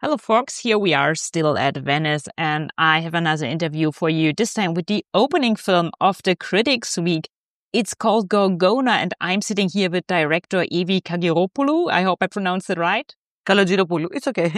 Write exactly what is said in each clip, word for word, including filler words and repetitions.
Hello, folks. Here we are still at Venice, and I have another interview for you, this time with the opening film of the Critics Week. It's called Gorgona, and I'm sitting here with director Evi Kagiropoulou. I hope I pronounced it right. Kalogiropoulou. It's okay.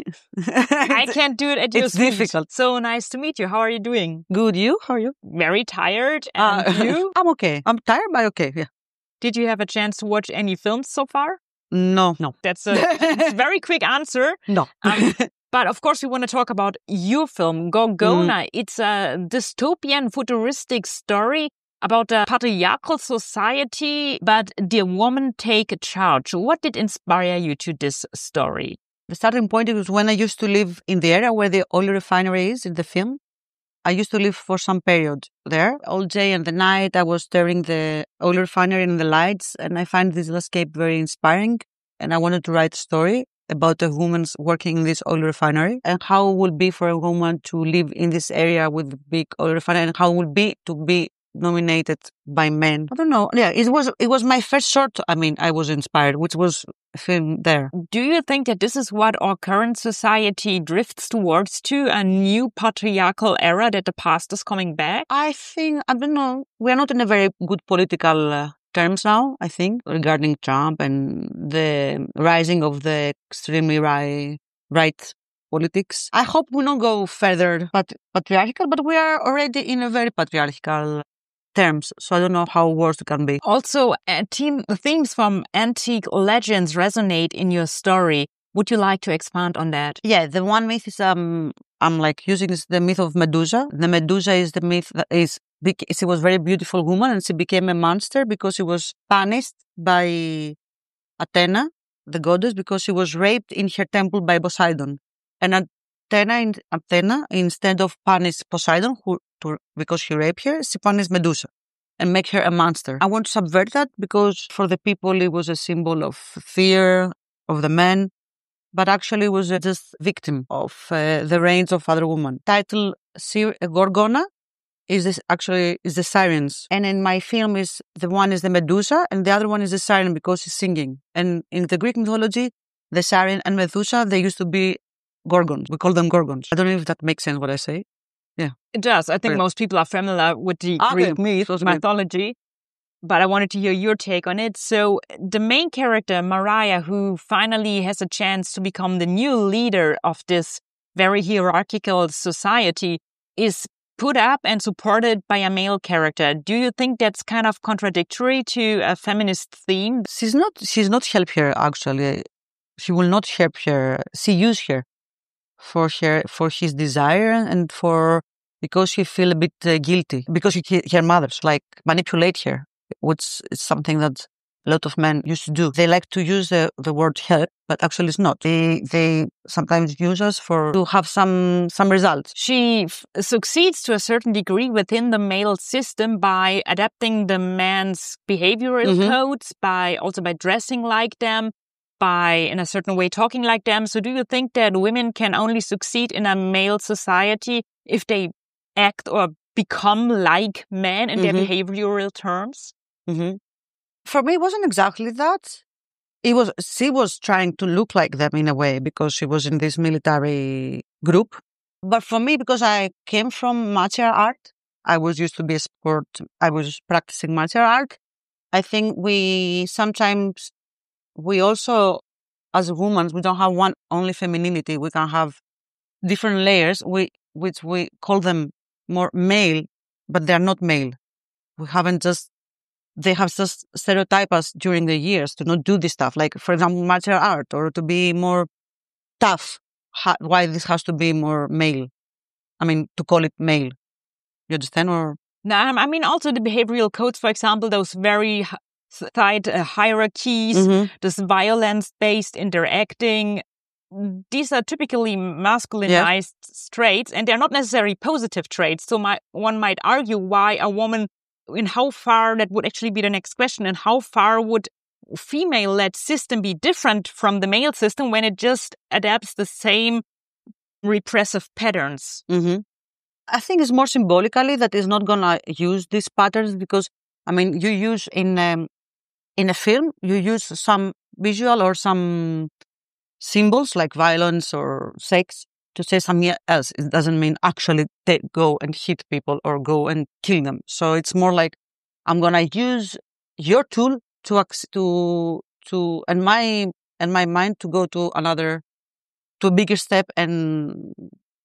I can't do it at your It's speed. difficult. So nice to meet you. How are you doing? Good. You? How are you? Very tired. And Uh, you? I'm okay. I'm tired, but okay. Yeah. Did you have a chance to watch any films so far? No. No. That's a very quick answer. No. Um, but of course, we want to talk about your film, Gorgona. Mm. It's a dystopian, futuristic story about a patriarchal society, but the woman take charge. What did inspire you to this story? The starting point was when I used to live in the area where the oil refinery is in the film. I used to live for some period there. All day and the night, I was staring the oil refinery and the lights, and I find this landscape very inspiring. And I wanted to write a story about a woman working in this oil refinery and how it would be for a woman to live in this area with a big oil refinery and how it would be to be nominated by men. I don't know. Yeah, it was it was my first short. I mean, I was inspired, which was a film there. Do you think that this is what our current society drifts towards, to a new patriarchal era, that the past is coming back? I think, I don't know. We are not in a very good political uh, terms now, I think, regarding Trump and the rising of the extremely right, right politics. I hope we don't go further pat- patriarchal, but we are already in a very patriarchal terms, so I don't know how worse it can be. Also, uh, team, themes from antique legends resonate in your story. Would you like to expand on that? Yeah, the one myth is um I'm like using is the myth of Medusa. The Medusa is the myth that is she was a very beautiful woman and she became a monster because she was punished by Athena, the goddess, because she was raped in her temple by Poseidon. And Athena, in, Athena instead of punish Poseidon, who to, because she raped her, she punished Medusa and make her a monster. I want to subvert that because for the people it was a symbol of fear of the men, but actually was just victim of uh, the reigns of other women. Title Gorgona is this actually is the sirens, and in my film is the one is the Medusa and the other one is the siren because she's singing. And in the Greek mythology, the siren and Medusa, they used to be Gorgons. We call them Gorgons. I don't know if that makes sense what I say. Yeah. It does. I think yeah. most people are familiar with the okay. Greek myth, mythology, but I wanted to hear your take on it. So the main character, Mariah, who finally has a chance to become the new leader of this very hierarchical society, is put up and supported by a male character. Do you think that's kind of contradictory to a feminist theme? She's not, she's not help her, actually. She will not help her. She use her for her, for his desire and for, because she feel a bit uh, guilty, because she, her mothers like manipulate her, which is something that a lot of men used to do. They like to use the, the word help, but actually it's not. They they sometimes use us for to have some some results. She f- succeeds to a certain degree within the male system by adapting the man's behavioral mm-hmm. codes, by also by dressing like them, by in a certain way talking like them. So do you think that women can only succeed in a male society if they act or become like men in mm-hmm. their behavioral terms? Mm-hmm. For me, it wasn't exactly that. It was, she was trying to look like them in a way because she was in this military group. But for me, because I came from martial art, I was used to be a sport, I was practicing martial art. I think we sometimes, we also, as women, we don't have one only femininity. We can have different layers, we, which we call them more male, but they're not male. We haven't just They have just stereotyped us during the years to not do this stuff. Like, for example, martial art, or to be more tough. Ha- why this has to be more male? I mean, to call it male. You understand? Or no, I mean, also the behavioral codes, for example, those very tight uh, hierarchies, mm-hmm. this violence-based interacting. These are typically masculinized yeah. traits, and they're not necessarily positive traits. So my, one might argue why a woman, in how far, that would actually be the next question, and how far would female-led system be different from the male system when it just adapts the same repressive patterns? Mm-hmm. I think it's more symbolically that it's not going to use these patterns because, I mean, you use in um, in a film, you use some visual or some symbols like violence or sex to say something else. It doesn't mean actually they go and hit people or go and kill them. So it's more like I'm gonna use your tool to to to and my and my mind to go to another to a bigger step and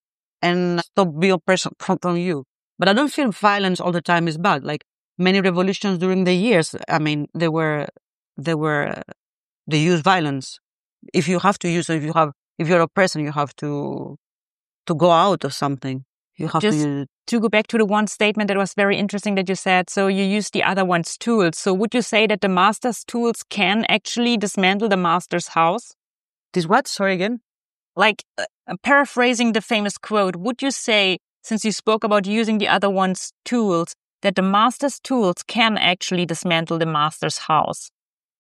and stop being oppressed from you. But I don't feel violence all the time is bad. Like many revolutions during the years, I mean, they were they were they use violence. If you have to use, if you have, if you're oppressed and you have to to go out of something, you have Just to use. To go back to the one statement that was very interesting that you said, so you use the other one's tools. So would you say that the master's tools can actually dismantle the master's house? This what? Sorry again? Like uh, paraphrasing the famous quote, would you say, since you spoke about using the other one's tools, that the master's tools can actually dismantle the master's house?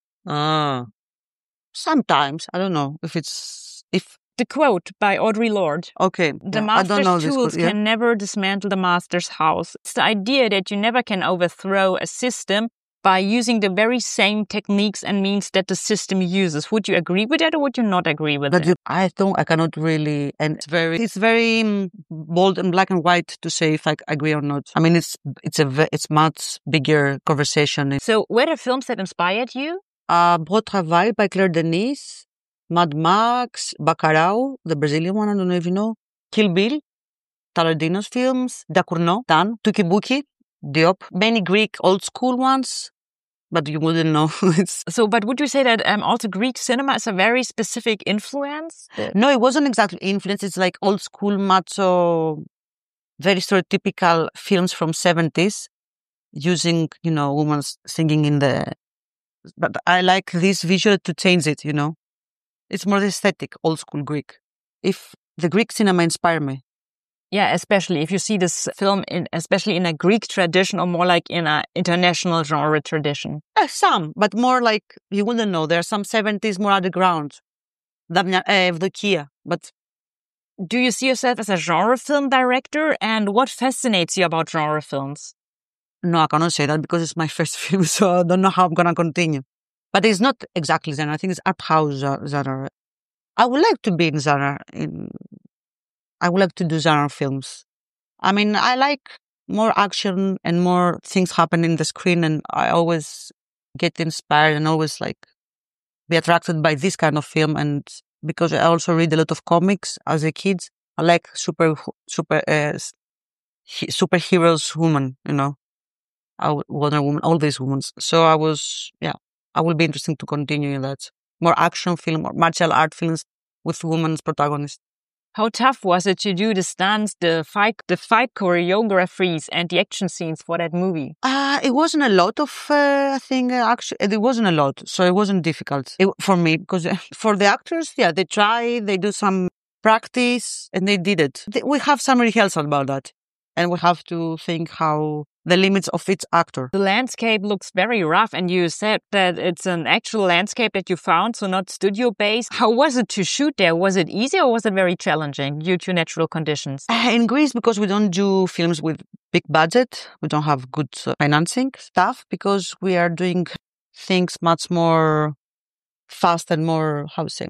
Ah, sometimes. I don't know if it's, if... The quote by Audre Lorde. Okay. The yeah, master's I don't know tools this, yeah. can never dismantle the master's house. It's the idea that you never can overthrow a system by using the very same techniques and means that the system uses. Would you agree with that or would you not agree with that? that? You, I don't, I cannot really, and it's very, it's very um, bold and black and white to say if I agree or not. I mean, it's, it's a, it's much bigger conversation. So were there films that inspired you? Uh, Beau Travail by Claire Denis. Mad Max, Bacurau, the Brazilian one, I don't know if you know, Kill Bill, Tarantino's films, Da Cournot, Dan, Tukibuki, Diop, many Greek old school ones, but you wouldn't know. It's... So, but would you say that um, also Greek cinema is a very specific influence? No, it wasn't exactly influence. It's like old school, macho, very stereotypical films from seventies, using, you know, women singing in the... But I like this visual to change it, you know. It's more aesthetic, old school Greek. If the Greek cinema inspired me. Yeah, especially if you see this film, in, especially in a Greek tradition or more like in an international genre tradition. Uh, some, but more like, you wouldn't know. There are some seventies more underground. Damia, uh, Evdokia, but... Do you see yourself as a genre film director? And what fascinates you about genre films? No, I cannot say that because it's my first film, so I don't know how I'm going to continue. But it's not exactly genre. I think it's art house genre. I would like to be in genre. In, I would like to do genre films. I mean, I like more action and more things happen in the screen, and I always get inspired and always like be attracted by this kind of film. And because I also read a lot of comics as a kid, I like super super uh, superheroes, women, you know, Wonder Woman, all these women. So I was, yeah. I will be interested to continue in that. More action film or martial art films with women's protagonists. How tough was it to do the stunts, the fight, the fight choreographies and the action scenes for that movie? Uh, it wasn't a lot of, uh, I think, uh, actually, it wasn't a lot. So it wasn't difficult it, for me because for the actors, yeah, they try, they do some practice and they did it. They, we have some rehearsal about that. And we have to think how the limits of each actor. The landscape looks very rough, and you said that it's an actual landscape that you found, so not studio-based. How was it to shoot there? Was it easy or was it very challenging due to natural conditions? Uh, in Greece, because we don't do films with big budget, we don't have good uh, financing stuff, because we are doing things much more fast and more, how to say,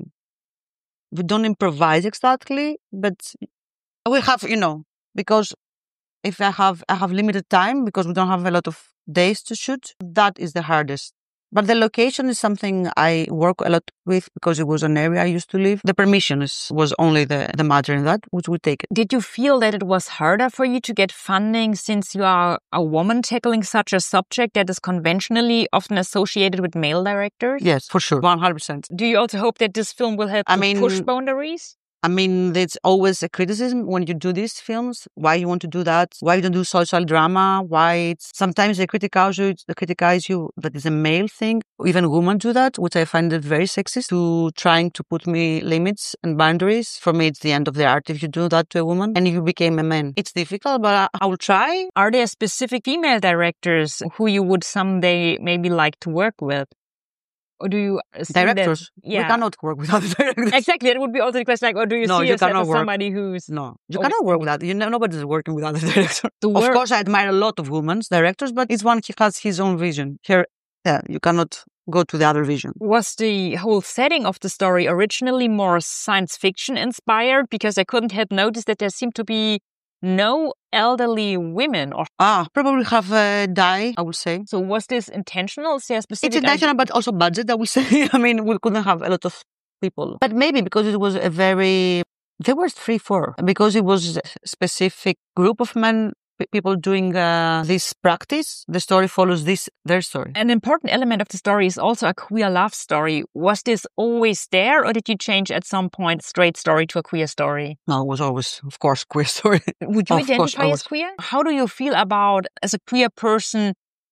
we don't improvise exactly, but we have, you know, because if I have, I have limited time because we don't have a lot of days to shoot, that is the hardest. But the location is something I work a lot with because it was an area I used to live. The permission is, was only the, the matter in that, which we take it. Did you feel that it was harder for you to get funding since you are a woman tackling such a subject that is conventionally often associated with male directors? Yes, for sure. one hundred percent. Do you also hope that this film will help I to mean, push boundaries? I mean, there's always a criticism when you do these films. Why you want to do that? Why you don't do social drama? Why it's sometimes they criticize you. They criticize you that is a male thing. Even women do that, which I find it very sexist. To trying to put me limits and boundaries. For me, it's the end of the art if you do that to a woman and you became a man. It's difficult, but I, I will try. Are there specific female directors who you would someday maybe like to work with? Or do you see directors? That, yeah. We cannot work without directors. Exactly, that would be also the question. Like, or do you no, see you yourself as work. somebody who's no, you cannot work without. You know, nobody's working without a director. The of work... course, I admire a lot of women's directors, but each one he has his own vision. Here, yeah, you cannot go to the other vision. Was the whole setting of the story originally more science fiction inspired? Because I couldn't help notice that there seemed to be no elderly women. Or ah, probably have uh, died, I would say. So was this intentional? Is there a specific it's intentional, idea? But also budget, I would say. I mean, we couldn't have a lot of people. But maybe because it was a very... There were three, four. Because it was a specific group of men, people doing uh, this practice. The story follows this their story. An important element of the story is also a queer love story. Was this always there, or did you change at some point straight story to a queer story? No, it was always, of course, queer story. Would you of identify as queer? How do you feel about, as a queer person,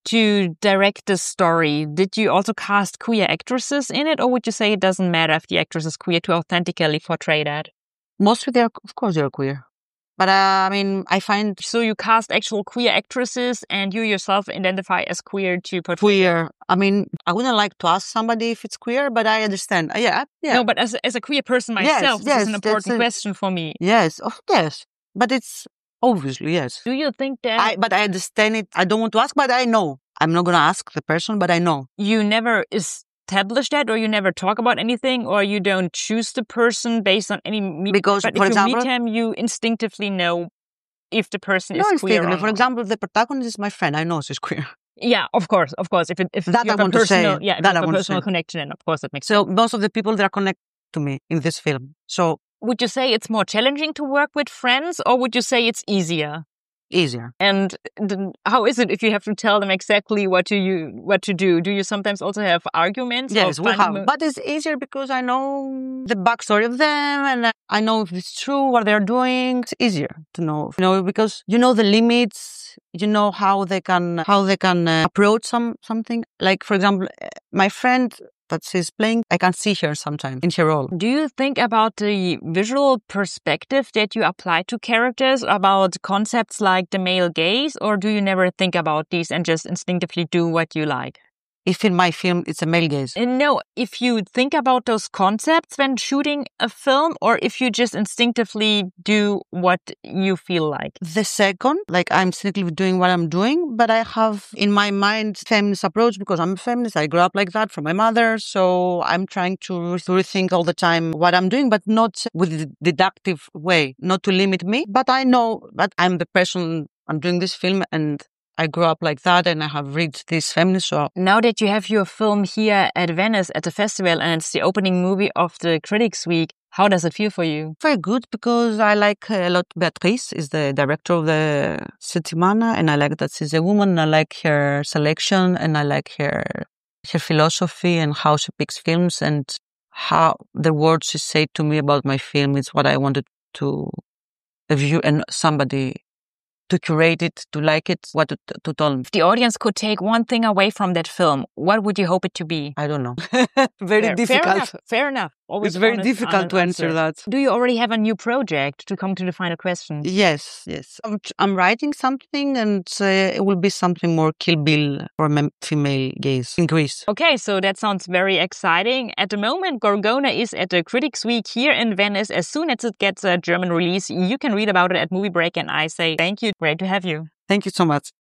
to direct the story? Did you also cast queer actresses in it, or would you say it doesn't matter if the actress is queer to authentically portray that? Mostly, they are, of course, they are queer. But, uh, I mean, I find... So you cast actual queer actresses and you yourself identify as queer to portray... Queer. I mean, I wouldn't like to ask somebody if it's queer, but I understand. Uh, yeah, yeah. No, but as, as a queer person myself, yes, this yes, is an important a, question for me. Yes, of course. But it's obviously, yes. Do you think that... I, but I understand it. I don't want to ask, but I know. I'm not going to ask the person, but I know. You never... is. Establish that, or you never talk about anything, or you don't choose the person based on any meet- because but for if example, you meet him, you instinctively know if the person no, is queer or for not. example, the protagonist is my friend. I know she's queer. Yeah, of course, of course. If it, if that you I have want a personal, to say, yeah, if that you I have a want personal to say. connection, and of course that makes so sense. most of the people that are connected to me in this film. So would you say it's more challenging to work with friends, or would you say it's easier? Easier. And th- how is it if you have to tell them exactly what to you what to do? Do you sometimes also have arguments? Yes, we have. Mo- but it's easier because I know the backstory of them, and I know if it's true what they're doing. It's easier to know, you know, because you know the limits. You know how they can how they can uh, approach some something. Like for example, my friend that she's playing, I can see her sometimes in her role. Do you think about the visual perspective that you apply to characters, about concepts like the male gaze, or do you never think about these and just instinctively do what you like? If in my film it's a male gaze. And no, if you think about those concepts when shooting a film, or if you just instinctively do what you feel like. The second, like I'm instinctively doing what I'm doing, but I have in my mind feminist approach because I'm a feminist. I grew up like that from my mother, so I'm trying to, to rethink all the time what I'm doing, but not with a deductive way, not to limit me. But I know that I'm the person, I'm doing this film, and I grew up like that, and I have read this feminist. So now that you have your film here at Venice at the festival, and it's the opening movie of the Critics Week, how does it feel for you? Very good, because I like a lot. Beatrice is the director of the Settimana, and I like that she's a woman. I like her selection, and I like her her philosophy and how she picks films, and how the words she said to me about my film is what I wanted to a view and somebody to curate it, to like it, what to, to tell them. If the audience could take one thing away from that film, what would you hope it to be? I don't know. Very fair, difficult. Fair enough. Fair enough. Always it's very honest, difficult to answer, answer that. Do you already have a new project, to come to the final question? Yes, yes. I'm, I'm writing something, and uh, it will be something more Kill Bill for a female gaze in Greece. Okay, so that sounds very exciting. At the moment, Gorgona is at the Critics Week here in Venice. As soon as it gets a German release, you can read about it at Movie Break, and I say thank you. Great to have you. Thank you so much.